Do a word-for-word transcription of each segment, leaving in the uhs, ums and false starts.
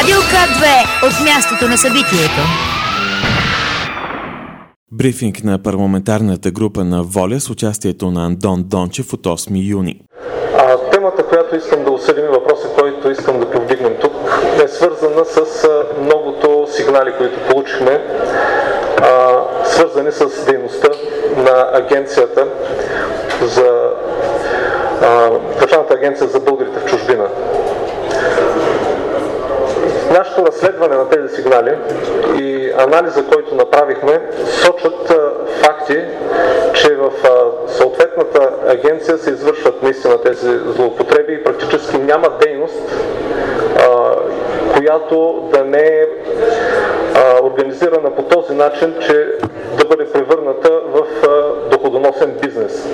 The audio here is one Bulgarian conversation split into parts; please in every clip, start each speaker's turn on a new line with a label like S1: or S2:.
S1: Радио К две от мястото на събитието.
S2: Брифинг на парламентарната група на ВОЛЯ с участието на Андон Дончев от осми юни.
S3: А, темата, която искам да осъдим, въпроса, който искам да повдигнем тук, е свързана с многото сигнали, които получихме, а, свързани с дейността на агенцията за а, Държавната агенция за българите в чужбина. Нашето разследване на тези сигнали и анализа, който направихме, сочат а, факти, че в а, съответната агенция се извършват наистина тези злоупотреби и практически няма дейност, а, която да не е а, организирана по този начин, че да бъде превърната в а, доходоносен бизнес.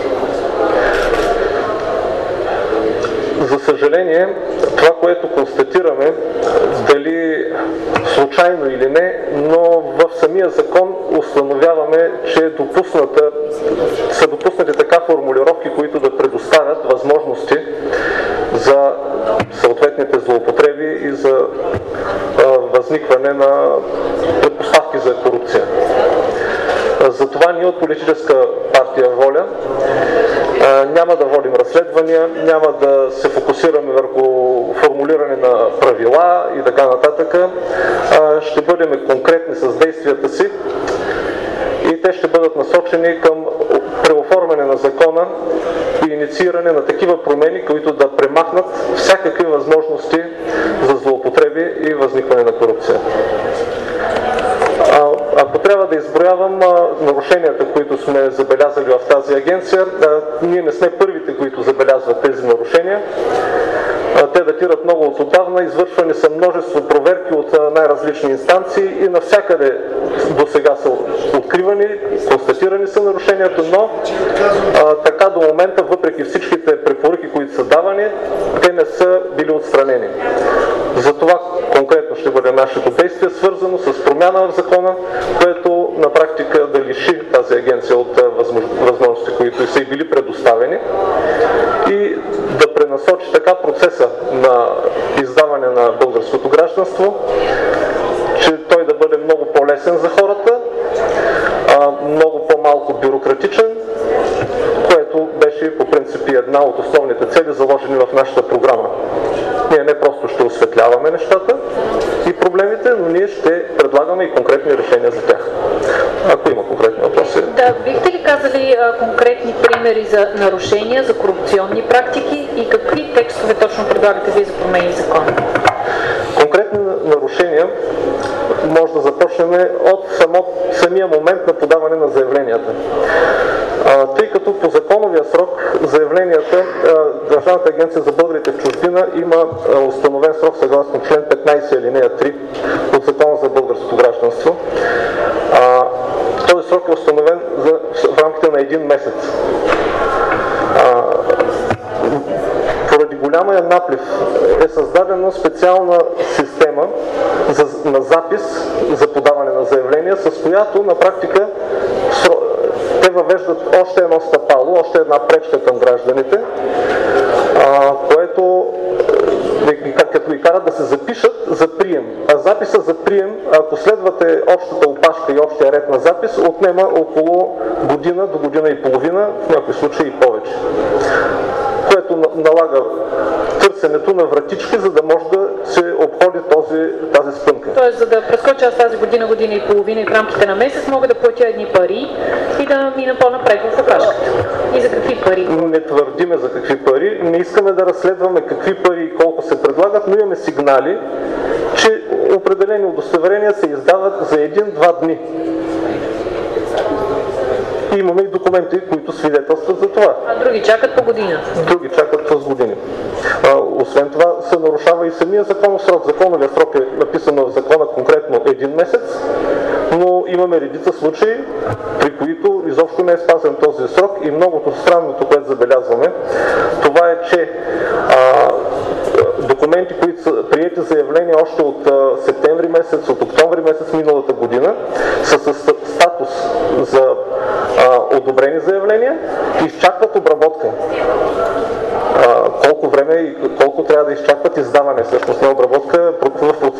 S3: За съжаление, това, което констатираме, дали случайно или не, но в самия закон установяваме, че е допусната, са допуснати така формулировки, които да предоставят възможности за съответните злоупотреби и за а, възникване на предпоставки за корупция. Затова ние от политическа партия ВОЛЯ няма да водим разследвания, няма да се фокусираме върху формулиране на правила и така нататък. Ще бъдем конкретни с действията си и те ще бъдат насочени към преоформяне на закона и иницииране на такива промени, които да премахнат всякакви възможности за злоупотреби и възникване на корупция. Ако трябва да изброявам а, нарушенията, които сме забелязали в тази агенция, а, ние не сме първите, които забелязват тези нарушения. А, те датират много от отдавна, извършвани са множество проверки от а, най-различни инстанции и навсякъде до сега са откривани, констатирани са нарушенията, но а, така до момента, въпреки всичките препоръки, които са давани, те не са били отстранени. Затова конкретно ще бъде нашето действие, свързано с промяна в закона, което на практика да лиши тази агенция от възможности, които са и били предоставени, и да пренасочи така процеса на издаване на българското гражданство, че той да бъде много по-лесен за хората, много по-малко бюрократичен, което беше по принцип една от основните цели, заложени в нашата програма. Ние не просто ще осветляваме нещата и проблемите, но ние ще предлагаме и конкретни решения за тях. Ако има конкретни въпроси.
S4: Да, бихте ли казали а, конкретни примери за нарушения, за корупционни практики и какви текстове точно предлагате вие за промени в закона?
S3: Конкретни нарушения може да започнем от само, самия момент на подаване на заявленията. А, тъй като по законовия срок заявленията, а, Държавната агенция за българите в чужбина има а, установен срок съгласно член петнайсет алинея три от Закона за българското гражданство. А, този срок е установен за, в рамките на един месец. А, Поради голямия наплив е създадена специална система за, на запис за подаване на заявления, с която на практика те въвеждат още едно стъпало, още една пречка към гражданите, а, което като ги карат да се запишат за прием. А записа за прием, ако следвате общата опашка и общия ред на запис, отнема около година до година и половина, в някои случаи и повече, което налага търсенето на вратички, за да може да се обходи този, тази спънка.
S4: Тоест, за да прескоча аз тази година, година и половина и в рамките на месец, мога да платя едни пари и да мина по-напред в опашката. И за какви пари?
S3: Не твърдиме за какви пари, не искаме да разследваме какви пари и колко се предлагат, но имаме сигнали, че определени удостоверения се издават за един-два дни. И имаме и документи, които свидетелстват за това.
S4: А други чакат по година?
S3: Други чакат с години. А, освен това се нарушава и самия законов срок. Законовия срок е написано в закона конкретно един месец, но имаме редица случаи, при които изобщо не е спазен този срок, и многото странното, което забелязваме, това е, че а, документи, които са приети заявления още от а, септември месец, от октомври месец миналата година, са с статус за а, одобрени заявления, изчакват обработка. А, колко време и колко трябва да изчакват издаване всъщност на обработка в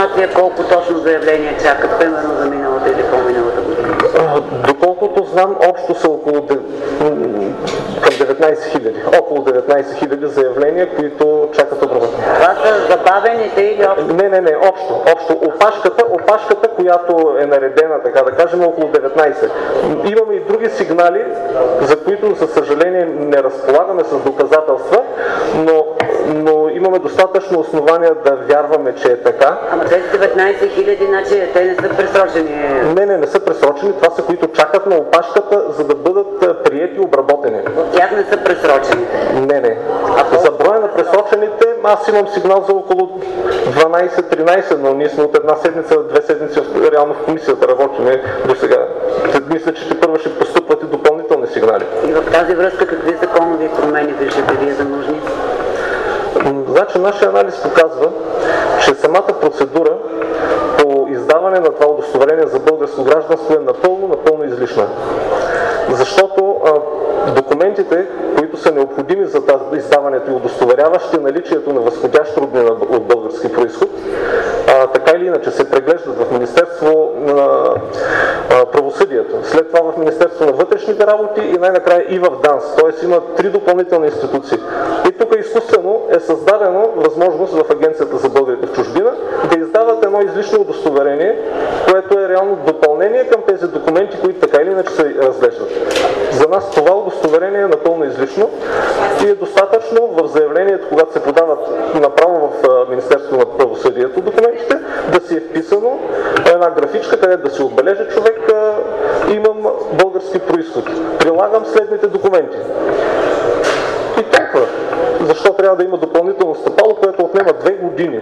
S5: информация колко точно заявления чакат, примерно за миналата или по-миналата година?
S3: Доколкото знам, общо са около към деветнайсет хиляди. Около деветнайсет хиляди заявления, които чакат обработване.
S5: Това са забавените или общо?
S3: Не, не, не, общо. общо. Опашката, опашката, която е наредена, така да кажем, е около деветнайсет. Имаме и други сигнали, за които, за съжаление, не разполагаме с доказателства, но, но имаме достатъчно основания да вярваме, че е така.
S5: Ама тези деветнайсет хиляди, значи те не са пресрочени?
S3: Не, не, не са пресрочени. Това са, които чакат на опашката, за да бъдат приети и обработени.
S5: От тях не са пресрочени?
S3: Не, не. А за броя на пресрочените, аз имам сигнал за около дванайсет-тринайсет, но ние сме от една седмица, две седмици реално в комисията работим до сега. Мисля, че те първо ще постъпват и допълнителни сигнали.
S5: И в тази връзка какви законови промени виждате вие за нужни?
S3: Значи, нашия анализ показва, че самата процедура по издаване на това удостоверение за българско гражданство е напълно, напълно излишна. Защото а, документите, които са необходими за издаването и удостоверяващи наличието на възходящ роднина от български произход, а, така или иначе се преглеждат в Министерство на а, правосъдието, след това в Министерство на вътрешните работи и най-накрая и в ДАНС. Т.е. има три допълнителни институции. И тук изкуствено е създадено възможност в Агенцията за българите в чужбина да издават едно излишно удостоверение, което е реално допълнение към тези документи, които така или иначе се разглеждат. За нас това удостоверение е напълно излишно и е достатъчно в заявлението, когато се подават направо в Министерството на правосъдието документите, да си е вписано една графичка, където да се отбележи човек, имам български произход. Прилагам следните документи. И толкова. Защо трябва да има допълнително стъпало, което отнема две години?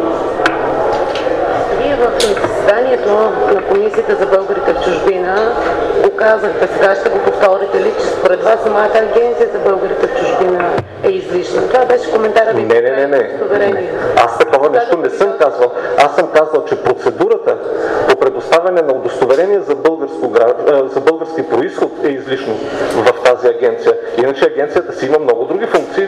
S6: Вие в заседанието на Комисията за българите в чужбина го казахте, сега ще го повторите ли, че според вас самата Агенция за българите в чужбина е излишна? Това беше коментара ви.
S3: Не, не, не, не. Аз такова нещо не съм казвал. Аз съм казал, че процедурата по предоставяне на удостоверение за, българско, за български произход е излишно в тази агенция. Иначе агенцията си има много други функции,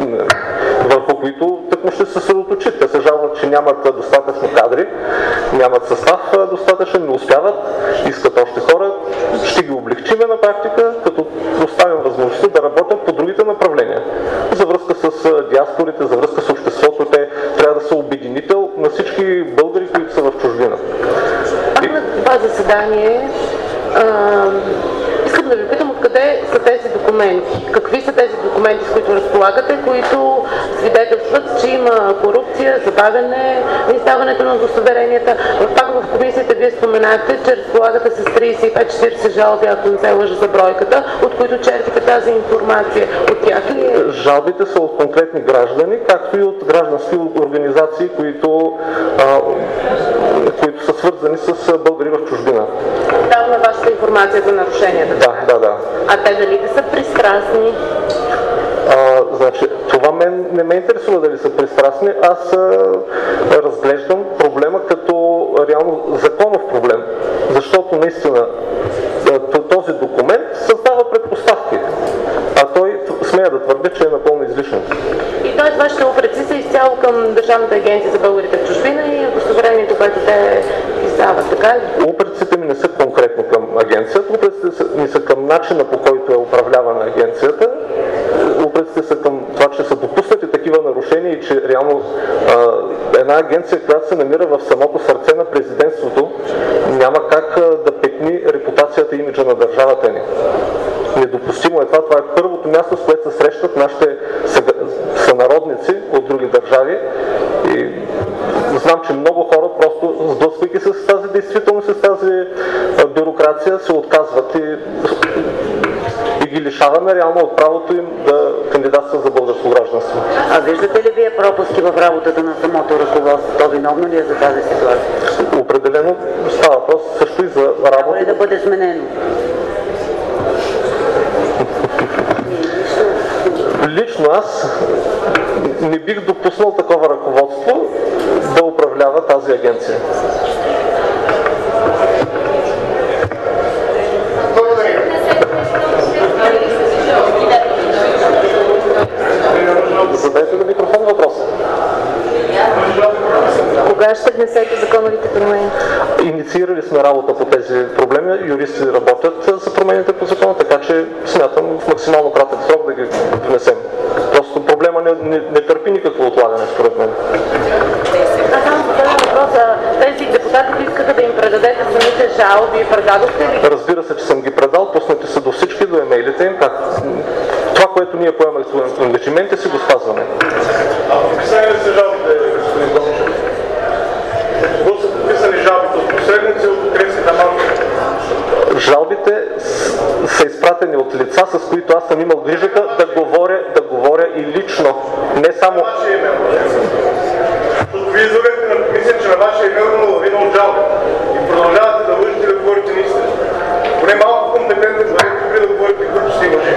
S3: върху които тъкмо ще се съсредоточи. Те се жалват, че нямат достатъчно кадри, нямат състав достатъчен, не успяват, искат още хора. Ще ги облегчиме на практика, като оставим възможността да работят по другите направления. За връзка с диаспорите, за връзка с обществото, те трябва да са обединител на всички българи, които са в чужбина.
S6: Пак на това заседание а, искам да ви питам откъде са тези документи. Какви са тези документи, с които разполагате, които свидетелстват, че има корупция, забавяне на издаването на удостоверенията. Пак в комисията вие споменахте, че разполагате с трийсет и пет четирийсет жалби, ако не се лъжа за бройката, от които черпите тази информация. От тях ли е?
S3: Жалбите са от конкретни граждани, както и от граждански организации, които, а, които са свързани с българи в чужбина.
S6: Дава на вашата информация за нарушенията.
S3: Да, да, да.
S6: А те дали да са пристрастни?
S3: А, значи, това мен не ме интересува дали са пристрастни. Аз а, разглеждам проблема като реално законов проблем, защото наистина този документ създава предпоставки, а той смея да твърди, че е напълно излишен.
S6: И т.е. вашите упреци са изцяло към Държавната агенция за българите в чужбина и удостоверението, което те издават, така ли?
S3: Упреците ми не са конкретно към агенцията, упреците ми са към начина, по който е управлявана агенцията. Упреците са към това, че са допуснати такива нарушения и че реално а, една агенция, която се намира в самото сърце на президентството, няма как а, да петни репутацията и имиджа на държавата ни. Недопустимо е това. Това е първото място, с което се срещат нашите сънародници от други държави. И знам, че много хора просто, сблъсквайки се с тази действителност, с тази бюрокрация, се отказват и, и ги лишаваме реално от правото им да кандидатстват за българско гражданство.
S5: А виждате ли вие пропуски в работата на самото ръководство? То виновно ли е за тази ситуация?
S3: Определено става въпрос също и за работа.
S5: Трябва ли да бъде сменено?
S3: Лично аз не бих допуснал такова ръководство да управлява тази агенция. Задайте на микрофон въпроса.
S6: Кога
S4: Кога ще внесете законовите промени?
S3: Инициирали сме работа по тези проблеми, юристи работят за промените по закона, така че смятам в максимално кратък срок да ги внесем. Просто проблема не, не, не търпи никакво отлагане, според мен.
S6: А само последен въпрос. Тези депутати, които искаха да им предадете самите жалби, предадохте ли?
S3: Разбира се, че съм ги предал, пуснати са до всички, до имейлите им. Как? Това, което ние поемаме с ангажименти, си го спазваме.
S7: А подписани ли са жалбите, господин Дончев? Какво са подписани жалбите от посредници от украинската марка?
S3: Жалбите са изпратени от лица, с които аз съм имал грижата да говоря, да говоря и лично. Не само...
S7: Вашия имейл. Защото вие излагате на комисия, че на вашия имейл има лавина от жалби. И продължавате да лъжите и да говорите наистина. Поне малко компетентно бъдете да говорите глупости и лъжи.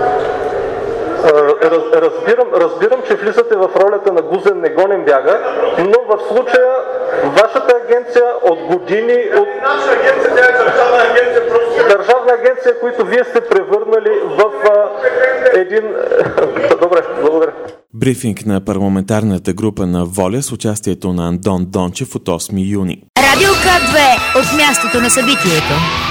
S3: Раз, разбирам, разбирам, че влизате в ролята на гузен не гонен бяга, но в случая вашата агенция от години... От...
S7: Наша агенция, тя е държавна агенция, просто...
S3: Държавна агенция, които вие сте превърнали в а, един... Добре, благодаря.
S2: Брифинг на парламентарната група на Воля с участието на Андон Дончев от осми юни.
S1: Радио К две от мястото на събитието.